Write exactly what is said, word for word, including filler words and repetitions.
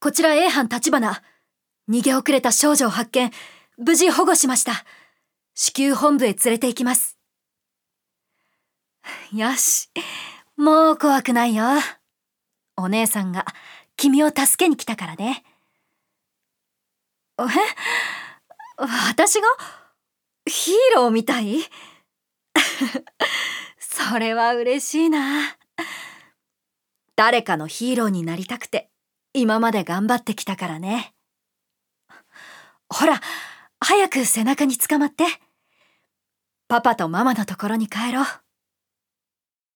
こちら A 班立花。逃げ遅れた少女を発見。無事保護しました。至急本部へ連れて行きます。よし。もう怖くないよ。お姉さんが君を助けに来たからね。え？私がヒーローみたい？それは嬉しいな。誰かのヒーローになりたくて今まで頑張ってきたからね。ほら、早く背中につかまって。パパとママのところに帰ろう。